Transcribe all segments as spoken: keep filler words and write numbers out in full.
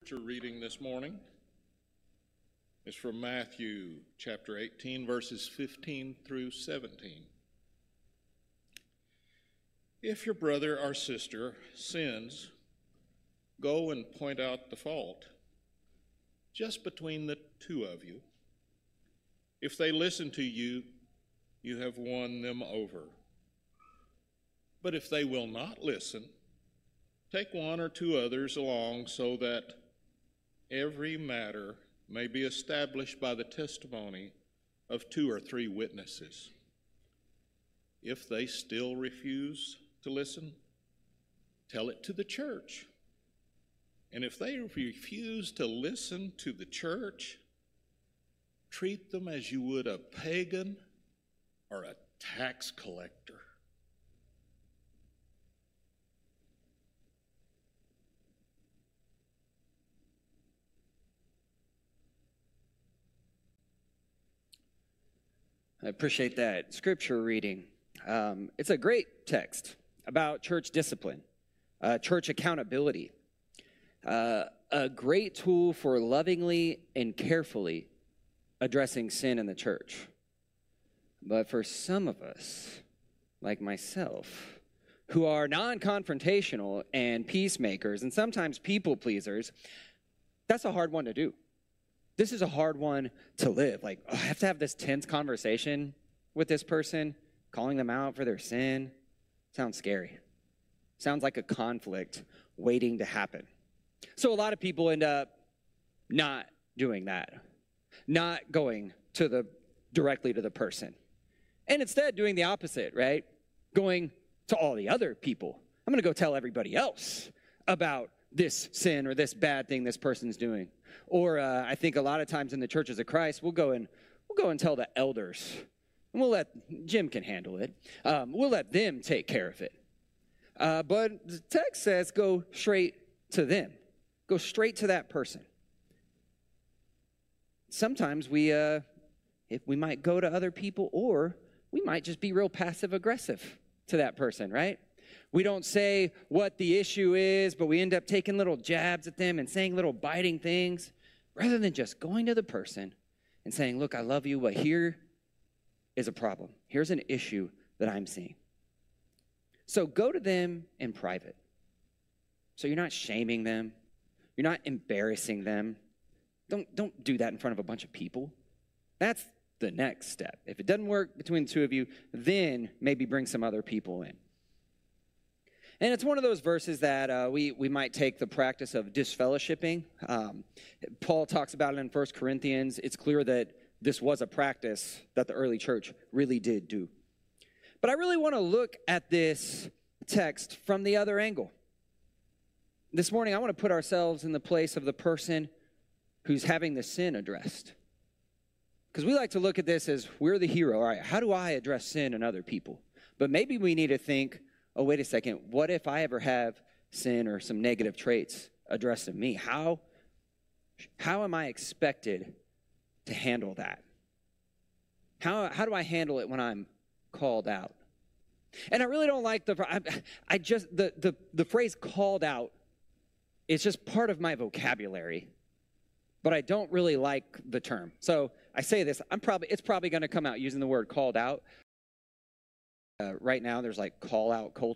scripture reading this morning is from Matthew chapter eighteen, verses fifteen through seventeen. If your brother or sister sins, go and point out the fault just between the two of you. If they listen to you, you have won them over. But if they will not listen, take one or two others along so that every matter may be established by the testimony of two or three witnesses. If they still refuse to listen, tell it to the church. And if they refuse to listen to the church, treat them as you would a pagan or a tax collector. I appreciate that scripture reading. Um, it's a great text about church discipline, uh, church accountability, uh, a great tool for lovingly and carefully addressing sin in the church. But for some of us, like myself, who are non-confrontational and peacemakers and sometimes people pleasers, that's a hard one to do. This is a hard one to live. Like, oh, I have to have this tense conversation with this person, calling them out for their sin. Sounds scary. Sounds like a conflict waiting to happen. So a lot of people end up not doing that, not going to the directly to the person, and instead doing the opposite, right? Going to all the other people. I'm going to go tell everybody else about this sin or this bad thing this person's doing. Or uh, I think a lot of times in the churches of Christ, we'll go and we'll go and tell the elders, and we'll let Jim can handle it. Um, we'll let them take care of it. Uh, but the text says, go straight to them. Go straight to that person. Sometimes we, uh, if we might go to other people, or we might just be real passive aggressive to that person, right? We don't say what the issue is, but we end up taking little jabs at them and saying little biting things, rather than just going to the person and saying, look, I love you, but here is a problem. Here's an issue that I'm seeing. So go to them in private. So you're not shaming them. You're not embarrassing them. Don't, don't do that in front of a bunch of people. That's the next step. If it doesn't work between the two of you, then maybe bring some other people in. And it's one of those verses that uh, we, we might take the practice of disfellowshipping. Um, Paul talks about it in First Corinthians. It's clear that this was a practice that the early church really did do. But I really want to look at this text from the other angle. This morning, I want to put ourselves in the place of the person who's having the sin addressed. Because we like to look at this as we're the hero. All right, how do I address sin in other people? But maybe we need to think, oh, wait a second, what if I ever have sin or some negative traits addressed in me? How, how am I expected to handle that? How, how do I handle it when I'm called out? And I really don't like the, I, I just, the, the, the phrase called out is just part of my vocabulary, but I don't really like the term. So I say this, I'm probably, it's probably going to come out using the word called out. Uh, right now, there's like call-out culture,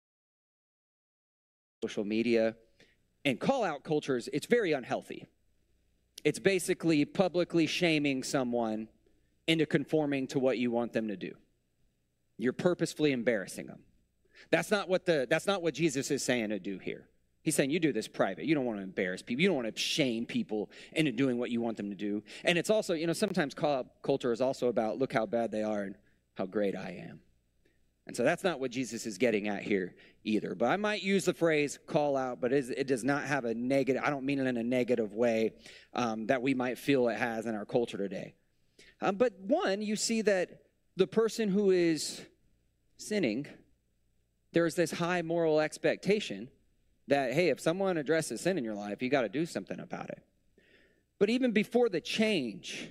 social media, and call-out cultures, it's very unhealthy. It's basically publicly shaming someone into conforming to what you want them to do. You're purposefully embarrassing them. That's not what the that's not what Jesus is saying to do here. He's saying you do this private. You don't want to embarrass people. You don't want to shame people into doing what you want them to do. And it's also, you know, sometimes call-out culture is also about look how bad they are and how great I am. And so that's not what Jesus is getting at here either. But I might use the phrase call out, but it does not have a negative, I don't mean it in a negative way um, that we might feel it has in our culture today. Um, but one, you see that the person who is sinning, there's this high moral expectation that, hey, if someone addresses sin in your life, you got to do something about it. But even before the change,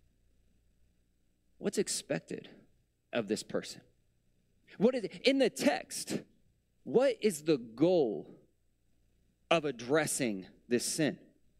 what's expected of this person? What is in the text? What is the goal of addressing this sin?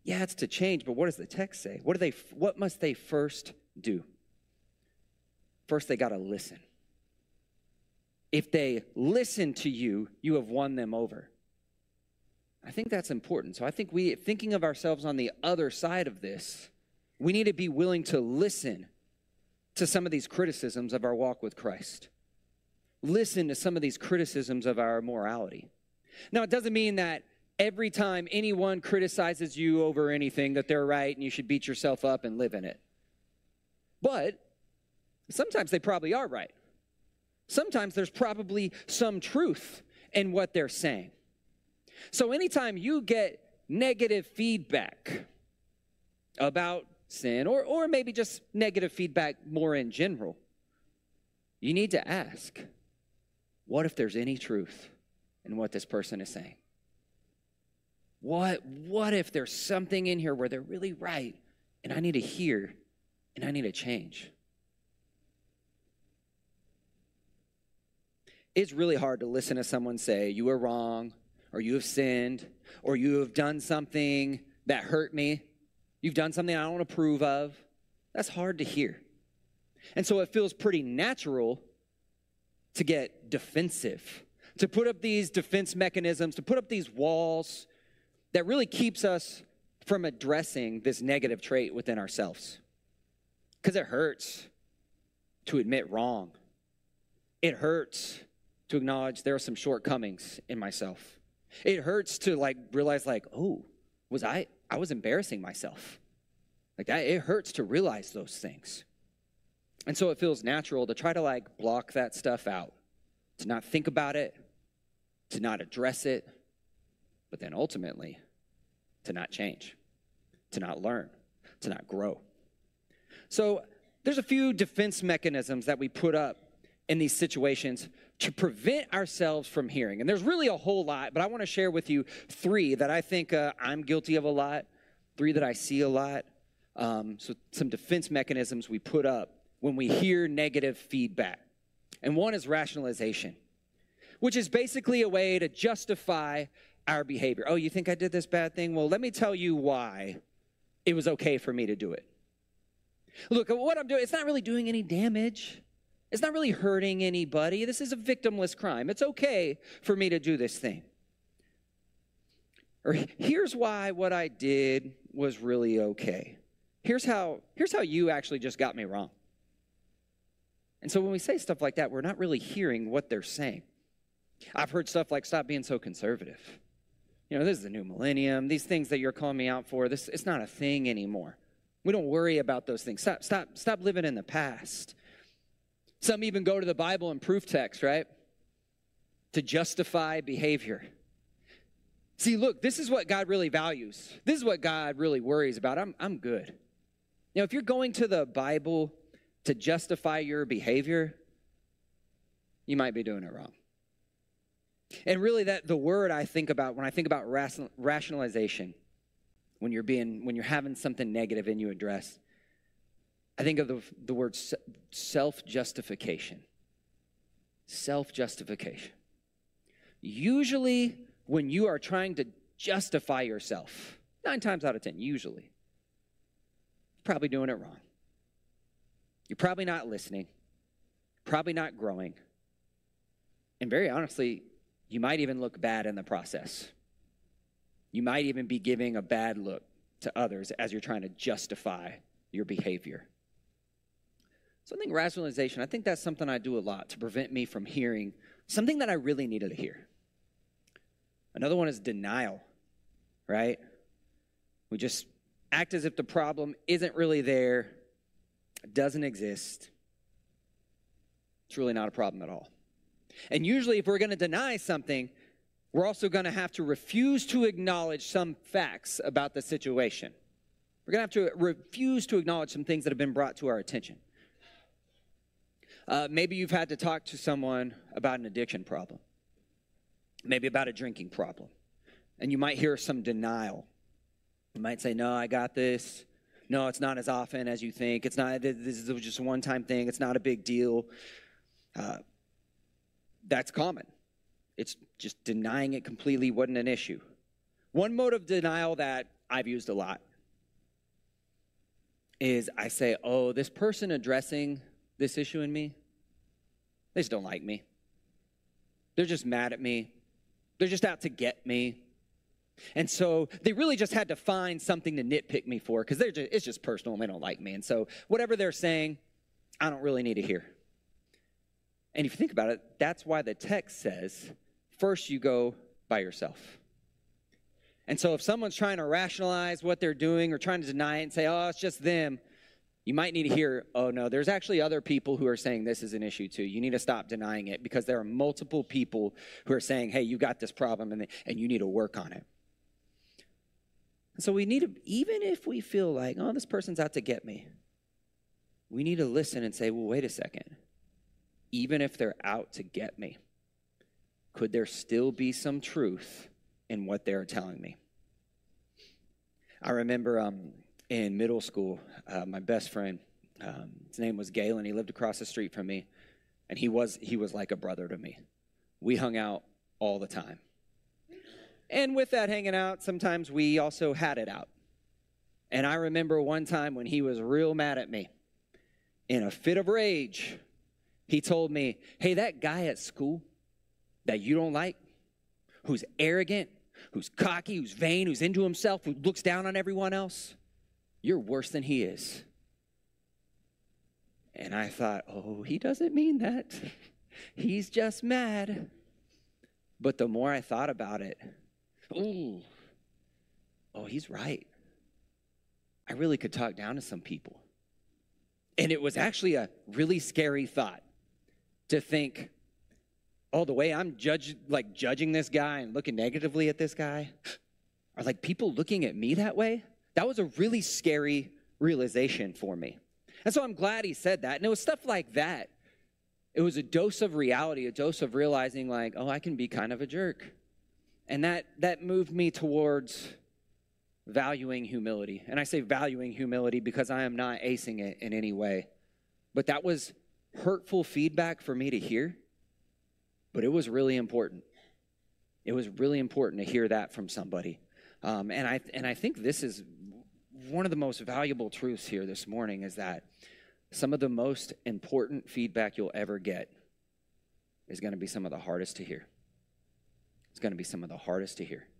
Yeah, it's to change, but what does the text say? What do they? What must they first do? First, they got to listen. If they listen to you, you have won them over. I think that's important. So I think we, thinking of ourselves on the other side of this, we need to be willing to listen to some of these criticisms of our walk with Christ. Listen to some of these criticisms of our morality. Now, it doesn't mean that every time anyone criticizes you over anything that they're right and you should beat yourself up and live in it. But sometimes they probably are right. Sometimes there's probably some truth in what they're saying. So anytime you get negative feedback about sin, or, or maybe just negative feedback more in general, you need to ask, what if there's any truth in what this person is saying? What, what if there's something in here where they're really right and I need to hear and I need to change? It's really hard to listen to someone say, you are wrong, or you have sinned, or you have done something that hurt me. You've done something I don't approve of. That's hard to hear. And so it feels pretty natural to get defensive, to put up these defense mechanisms, to put up these walls that really keeps us from addressing this negative trait within ourselves. Because it hurts to admit wrong. It hurts to acknowledge there are some shortcomings in myself. It hurts to like realize like, oh, was I, I was embarrassing myself. Like that, it hurts to realize those things. And so it feels natural to try to like block that stuff out, to not think about it, to not address it, but then ultimately to not change, to not learn, to not grow. So there's a few defense mechanisms that we put up in these situations to prevent ourselves from hearing. And there's really a whole lot, but I want to share with you three that I think uh, I'm guilty of a lot, three that I see a lot. Um, so some defense mechanisms we put up when we hear negative feedback. And one is rationalization, which is basically a way to justify our behavior. Oh, you think I did this bad thing? Well, let me tell you why it was okay for me to do it. Look, what I'm doing, it's not really doing any damage. It's not really hurting anybody. This is a victimless crime. It's okay for me to do this thing. Or here's why what I did was really okay. Here's how, here's how you actually just got me wrong. And so when we say stuff like that, we're not really hearing what they're saying. I've heard stuff like, stop being so conservative. You know, this is the new millennium. These things that you're calling me out for, this it's not a thing anymore. We don't worry about those things. Stop, stop, stop living in the past. Some even go to the Bible and proof text, right? To justify behavior. See, look, this is what God really values. This is what God really worries about. I'm, I'm good. You know, if you're going to the Bible to justify your behavior, you might be doing it wrong. And really, that the word I think about when I think about rationalization, when you're being, when you're having something negative and you address, I think of the, the word self-justification. Self-justification. Usually, when you are trying to justify yourself, nine times out of ten, usually, you're probably doing it wrong. You're probably not listening, probably not growing, and very honestly, you might even look bad in the process. You might even be giving a bad look to others as you're trying to justify your behavior. So I think rationalization, I think that's something I do a lot to prevent me from hearing something that I really needed to hear. Another one is denial, right? We just act as if the problem isn't really there, doesn't exist. It's really not a problem at all. And usually if we're going to deny something, we're also going to have to refuse to acknowledge some facts about the situation. We're going to have to refuse to acknowledge some things that have been brought to our attention. Uh, maybe you've had to talk to someone about an addiction problem. Maybe about a drinking problem. And you might hear some denial. You might say, no, I got this. No, it's not as often as you think. It's not, this is just a one-time thing. It's not a big deal. Uh, that's common. It's just denying it completely wasn't an issue. One mode of denial that I've used a lot is I say, oh, this person addressing this issue in me, they just don't like me. They're just mad at me. They're just out to get me. And so they really just had to find something to nitpick me for because they're just, it's just personal and they don't like me. And so whatever they're saying, I don't really need to hear. And if you think about it, that's why the text says, first you go by yourself. And so if someone's trying to rationalize what they're doing or trying to deny it and say, oh, it's just them, you might need to hear, oh, no, there's actually other people who are saying this is an issue too. You need to stop denying it because there are multiple people who are saying, hey, you got this problem and, and you need to work on it. So we need to, even if we feel like, oh, this person's out to get me, we need to listen and say, well, wait a second. Even if they're out to get me, could there still be some truth in what they're telling me? I remember um, in middle school, uh, my best friend, um, his name was Galen. He lived across the street from me, and he was he was like a brother to me. We hung out all the time. And with that hanging out, sometimes we also had it out. And I remember one time when he was real mad at me, in a fit of rage, he told me, hey, that guy at school that you don't like, who's arrogant, who's cocky, who's vain, who's into himself, who looks down on everyone else, you're worse than he is. And I thought, oh, he doesn't mean that. He's just mad. But the more I thought about it, ooh, oh, he's right. I really could talk down to some people. And it was actually a really scary thought to think, oh, the way I'm judge, like judging this guy and looking negatively at this guy, are like people looking at me that way? That was a really scary realization for me. And so I'm glad he said that. And it was stuff like that. It was a dose of reality, a dose of realizing like, oh, I can be kind of a jerk. And that that moved me towards valuing humility. And I say valuing humility because I am not acing it in any way. But that was hurtful feedback for me to hear. But it was really important. It was really important to hear that from somebody. Um, and I and I think this is one of the most valuable truths here this morning is that some of the most important feedback you'll ever get is going to be some of the hardest to hear. It's going to be some of the hardest to hear.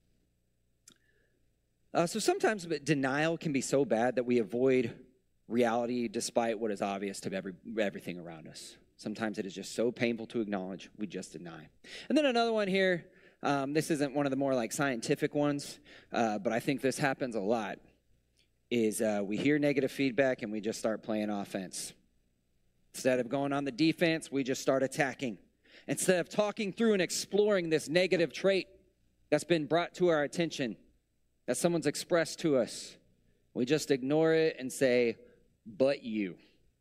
Uh, so sometimes denial can be so bad that we avoid reality despite what is obvious to every, everything around us. Sometimes it is just so painful to acknowledge, we just deny. And then another one here, um, this isn't one of the more like scientific ones, uh, but I think this happens a lot, is uh, we hear negative feedback and we just start playing offense. Instead of going on the defense, we just start attacking. Instead of talking through and exploring this negative trait that's been brought to our attention, that someone's expressed to us, we just ignore it and say, but you.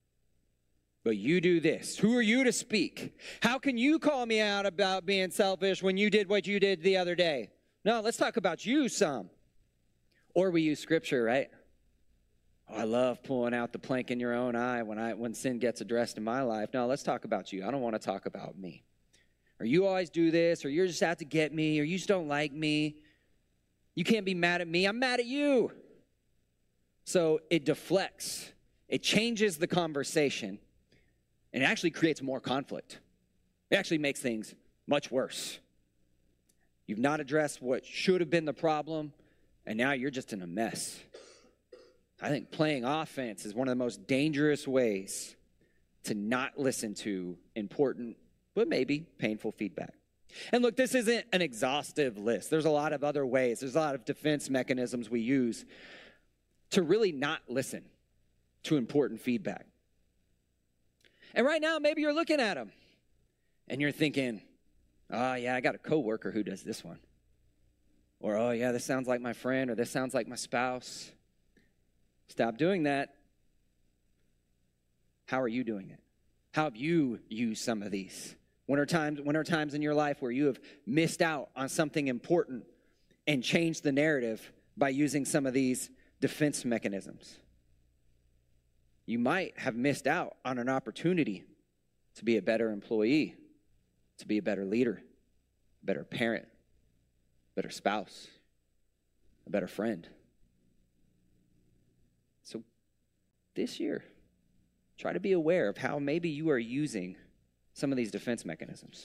But you do this. Who are you to speak? How can you call me out about being selfish when you did what you did the other day? No, let's talk about you some. Or we use scripture, right? Oh, I love pulling out the plank in your own eye when I when sin gets addressed in my life. No, let's talk about you. I don't want to talk about me. Or you always do this, or you're just out to get me, or you just don't like me. You can't be mad at me. I'm mad at you. So it deflects. It changes the conversation. And it actually creates more conflict. It actually makes things much worse. You've not addressed what should have been the problem, and now you're just in a mess. I think playing offense is one of the most dangerous ways to not listen to important, but maybe painful feedback. And look, this isn't an exhaustive list. There's a lot of other ways. There's a lot of defense mechanisms we use to really not listen to important feedback. And right now, maybe you're looking at them and you're thinking, oh, yeah, I got a coworker who does this one. Or, oh, yeah, this sounds like my friend, or this sounds like my spouse. Stop doing that. How are you doing it? How have you used some of these? When are times, when are times in your life where you have missed out on something important and changed the narrative by using some of these defense mechanisms? You might have missed out on an opportunity to be a better employee, to be a better leader, a better parent, a better spouse, a better friend, this year, try to be aware of how maybe you are using some of these defense mechanisms.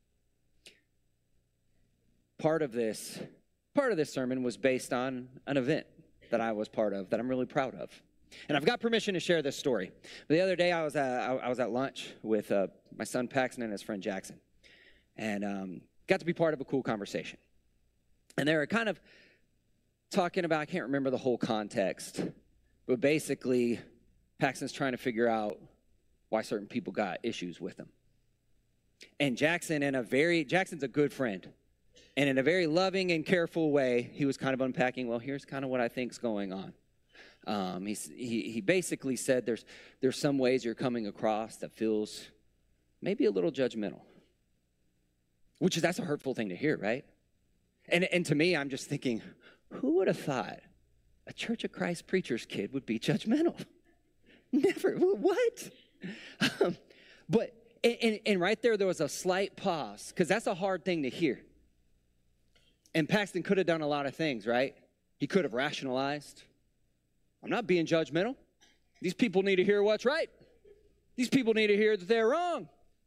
Part of this, part of this sermon was based on an event that I was part of that I'm really proud of. And I've got permission to share this story. The other day I was at, I was at lunch with uh, my son Paxton and his friend Jackson. And um, got to be part of a cool conversation. And they were kind of talking about, I can't remember the whole context, but basically Paxton's trying to figure out why certain people got issues with him. And Jackson, in a very, Jackson's a good friend. And in a very loving and careful way, he was kind of unpacking, well, here's kind of what I think's going on. Um, he's, he, he basically said there's, there's some ways you're coming across that feels maybe a little judgmental. Which is, that's a hurtful thing to hear, right? And, and to me, I'm just thinking, who would have thought a Church of Christ preacher's kid would be judgmental? Never. What? Um, but, and, and right there, there was a slight pause, because that's a hard thing to hear. And Paxton could have done a lot of things, right? He could have rationalized. I'm not being judgmental. These people need to hear what's right. These people need to hear that they're wrong.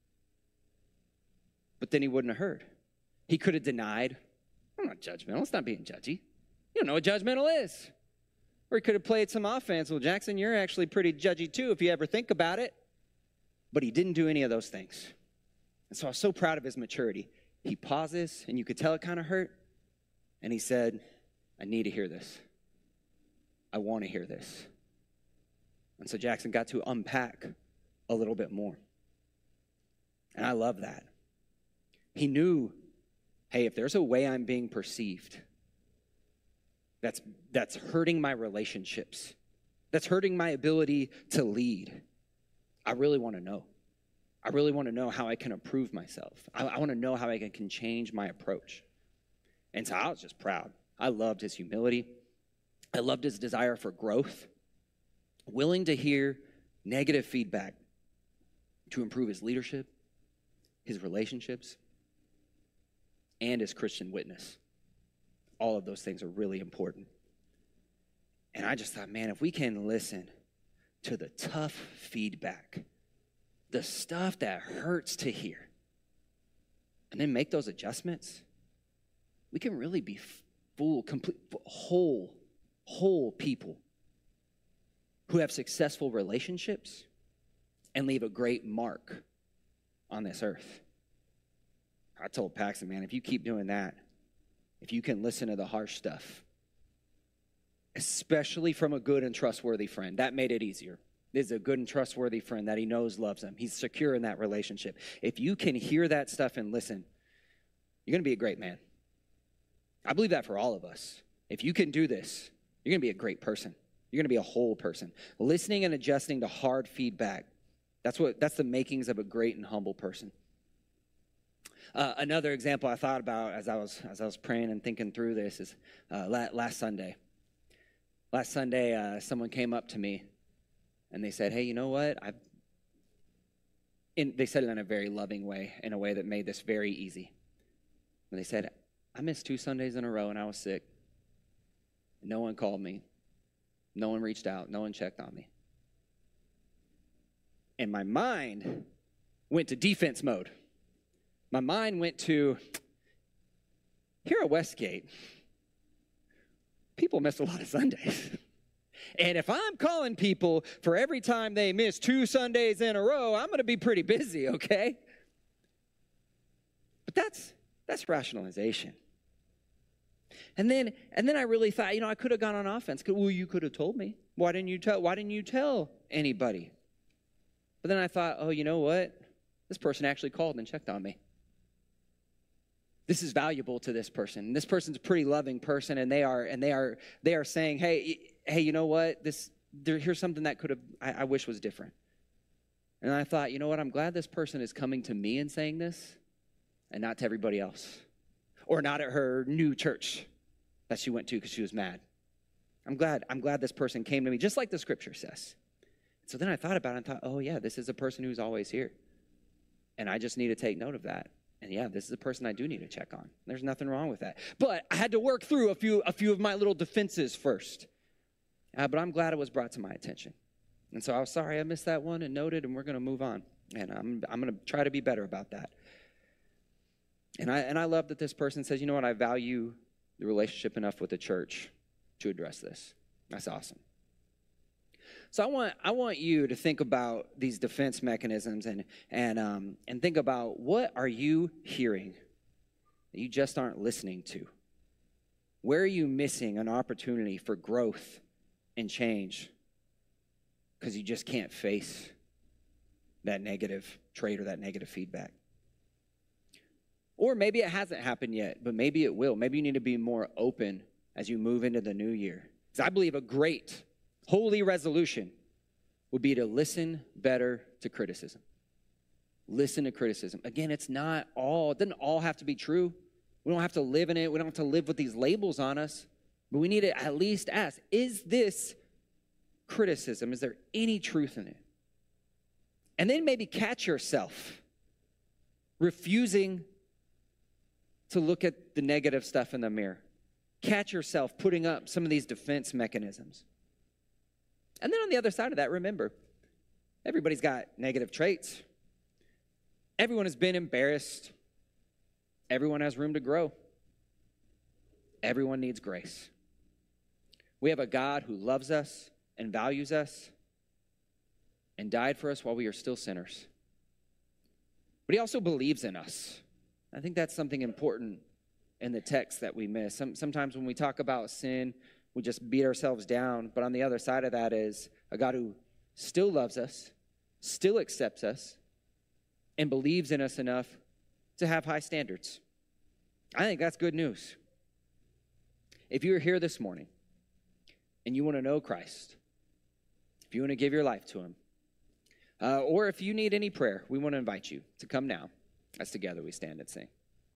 But then he wouldn't have heard. He could have denied. I'm not judgmental. It's not being judgy. You don't know what judgmental is. Or he could have played some offense. Well, Jackson, you're actually pretty judgy too if you ever think about it. But he didn't do any of those things. And so I was so proud of his maturity. He pauses, and you could tell it kind of hurt. And he said, I need to hear this. I want to hear this. And so Jackson got to unpack a little bit more. And I love that. He knew, hey, if there's a way I'm being perceived that's that's hurting my relationships, that's hurting my ability to lead, I really want to know. I really want to know how I can improve myself. I, I want to know how I can, can change my approach. And so I was just proud. I loved his humility. I loved his desire for growth, willing to hear negative feedback to improve his leadership, his relationships, and his Christian witness. All of those things are really important. And I just thought, man, if we can listen to the tough feedback, the stuff that hurts to hear, and then make those adjustments, we can really be full, complete, whole, whole people who have successful relationships and leave a great mark on this earth. I told Paxton, man, if you keep doing that, if you can listen to the harsh stuff, especially from a good and trustworthy friend, that made it easier. This is a good and trustworthy friend that he knows loves him. He's secure in that relationship. If you can hear that stuff and listen, you're going to be a great man. I believe that for all of us. If you can do this, you're going to be a great person. You're going to be a whole person. Listening and adjusting to hard feedback, that's what that's the makings of a great and humble person. Uh, another example I thought about as I was as I was praying and thinking through this is uh, last, last Sunday. Last Sunday, uh, someone came up to me and they said, "Hey, you know what? I." They said it in a very loving way, in a way that made this very easy. And they said, "I missed two Sundays in a row and I was sick. No one called me. No one reached out. No one checked on me." And my mind went to defense mode. My mind went to, here at Westgate, people miss a lot of Sundays. And if I'm calling people for every time they miss two Sundays in a row, I'm going to be pretty busy, okay? But that's that's rationalization. And then and then I really thought, you know, I could have gone on offense. Well, you could have told me. Why didn't you tell why didn't you tell anybody? But then I thought, oh, you know what? This person actually called and checked on me. This is valuable to this person. This person's a pretty loving person, and they are and they are they are saying, hey, hey, you know what? This there, here's something that could have I, I wish was different. And I thought, you know what? I'm glad this person is coming to me and saying this, and not to everybody else, or not at her new church that she went to because she was mad. I'm glad. I'm glad this person came to me, just like the scripture says. So then I thought about it and thought, oh yeah, this is a person who's always here, and I just need to take note of that. And yeah, this is a person I do need to check on. There's nothing wrong with that. But I had to work through a few a few of my little defenses first. Uh, but I'm glad it was brought to my attention. And so I was sorry I missed that one and noted, and we're going to move on. And I'm, I'm going to try to be better about that. And I, and I love that this person says, you know what, I value the relationship enough with the church to address this. That's awesome. So I want I want you to think about these defense mechanisms and and um, and think about, what are you hearing that you just aren't listening to? Where are you missing an opportunity for growth and change because you just can't face that negative trait or that negative feedback? Or maybe it hasn't happened yet, but maybe it will. Maybe you need to be more open as you move into the new year. Because I believe a great holy resolution would be to listen better to criticism. Listen to criticism. Again, it's not all, it doesn't all have to be true. We don't have to live in it. We don't have to live with these labels on us. But we need to at least ask, is this criticism? Is there any truth in it? And then maybe catch yourself refusing to look at the negative stuff in the mirror. Catch yourself putting up some of these defense mechanisms. And then on the other side of that, remember, everybody's got negative traits. Everyone has been embarrassed. Everyone has room to grow. Everyone needs grace. We have a God who loves us and values us and died for us while we are still sinners. But he also believes in us. I think that's something important in the text that we miss. Some, sometimes when we talk about sin, we just beat ourselves down. But on the other side of that is a God who still loves us, still accepts us, and believes in us enough to have high standards. I think that's good news. If you're here this morning and you want to know Christ, if you want to give your life to him, uh, or if you need any prayer, we want to invite you to come now as together we stand and sing.